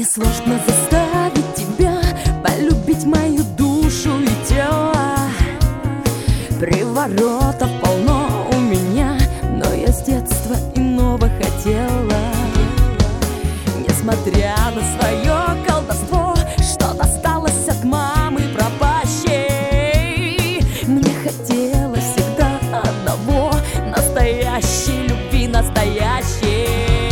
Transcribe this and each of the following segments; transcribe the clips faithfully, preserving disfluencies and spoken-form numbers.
Мне сложно заставить тебя полюбить мою душу и тело. Приворотов полно у меня, но я с детства иного хотела. Несмотря на свое колдовство, что досталось от мамы пропащей, мне хотелось всегда одного — настоящей любви, настоящей.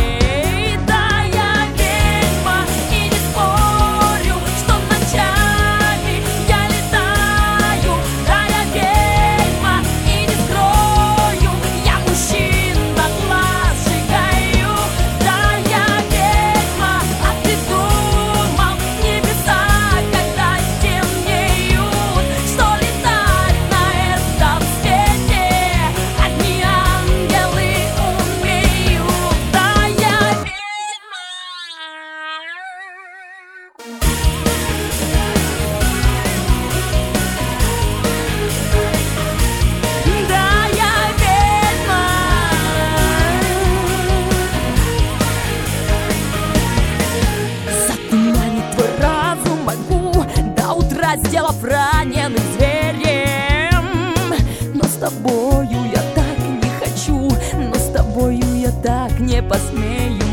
Сделав раненым зверем. Но с тобою я так не хочу, но с тобою я так не посмею.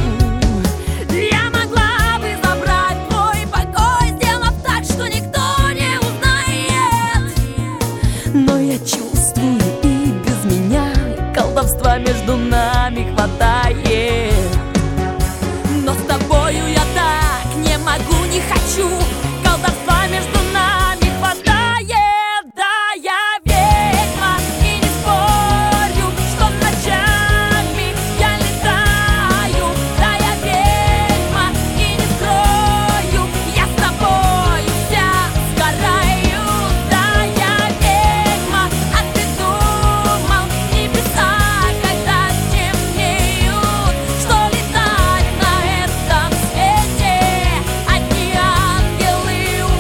Я могла бы забрать твой покой, сделав так, что никто не узнает. Но я чувствую, и без меня колдовства между нами хватает. Но с тобою я так не могу, не хочу. Колдовства между нами хватает. Да, я ведьма и не спорю, что ночами я летаю. Да, я ведьма и не скрою, я с тобой вся сгораю. Да, я ведьма, а ты думал, небеса, когда темнеют, что летать на этом свете одни ангелы.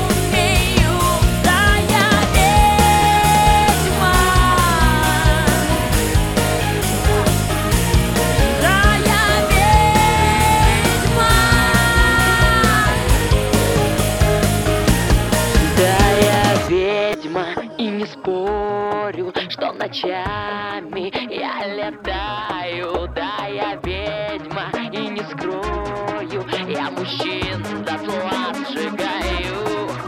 И не спорю, что ночами я летаю. Да, я ведьма, и не скрою, я мужчин дотла сжигаю.